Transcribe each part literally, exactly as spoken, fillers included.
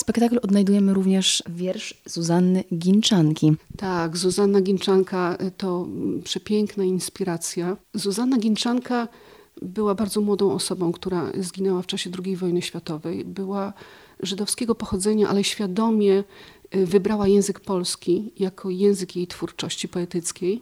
spektaklu odnajdujemy również wiersz Zuzanny Ginczanki. Tak, Zuzanna Ginczanka to przepiękna inspiracja. Zuzanna Ginczanka była bardzo młodą osobą, która zginęła w czasie drugiej wojny światowej. Była żydowskiego pochodzenia, ale świadomie wybrała język polski jako język jej twórczości poetyckiej.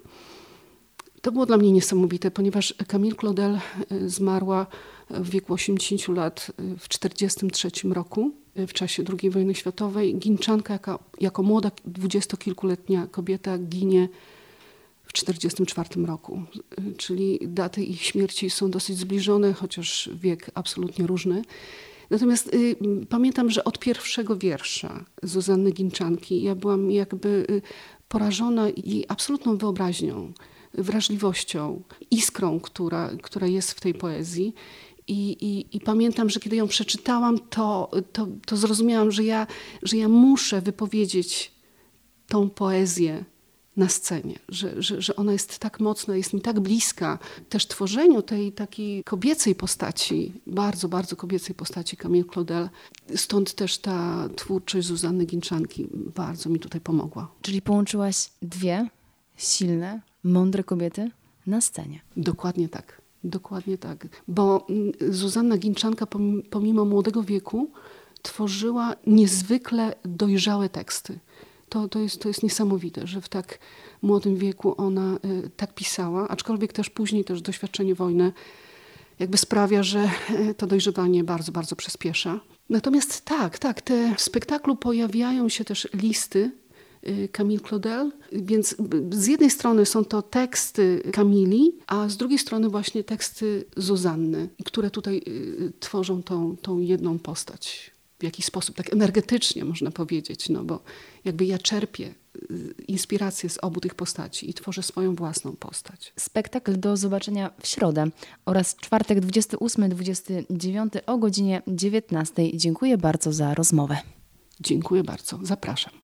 To było dla mnie niesamowite, ponieważ Camille Claudel zmarła w wieku osiemdziesięciu lat w tysiąc dziewięćset czterdziestym trzecim roku, w czasie drugiej wojny światowej. Ginczanka jako, jako młoda, dwudziestokilkuletnia kobieta ginie w tysiąc dziewięćset czterdziestym czwartym roku. Czyli daty ich śmierci są dosyć zbliżone, chociaż wiek absolutnie różny. Natomiast y, pamiętam, że od pierwszego wiersza Zuzanny Ginczanki ja byłam jakby y, porażona jej absolutną wyobraźnią, wrażliwością, iskrą, która, która jest w tej poezji. I, i, I pamiętam, że kiedy ją przeczytałam, to, to, to zrozumiałam, że ja, że ja muszę wypowiedzieć tą poezję na scenie, że, że, że ona jest tak mocna, jest mi tak bliska. Też tworzeniu tej takiej kobiecej postaci, bardzo, bardzo kobiecej postaci Camille Claudel. Stąd też ta twórczość Zuzanny Ginczanki bardzo mi tutaj pomogła. Czyli połączyłaś dwie silne, mądre kobiety na scenie. Dokładnie tak. Dokładnie tak. Bo Zuzanna Ginczanka pomimo, pomimo młodego wieku tworzyła niezwykle dojrzałe teksty. To, to, jest, to jest niesamowite, że w tak młodym wieku ona y, tak pisała, aczkolwiek też później też doświadczenie wojny jakby sprawia, że y, to dojrzewanie bardzo, bardzo przyspiesza. Natomiast tak, tak, te, w spektaklu pojawiają się też listy y, Camille Claudel, więc z jednej strony są to teksty Camili, a z drugiej strony właśnie teksty Zuzanny, które tutaj y, tworzą tą, tą jedną postać. W jakiś sposób, tak energetycznie można powiedzieć, no bo jakby ja czerpię inspirację z obu tych postaci i tworzę swoją własną postać. Spektakl do zobaczenia w środę oraz czwartek dwudziestego ósmego do dwudziestego dziewiątego o godzinie dziewiętnastej. Dziękuję bardzo za rozmowę. Dziękuję bardzo. Zapraszam.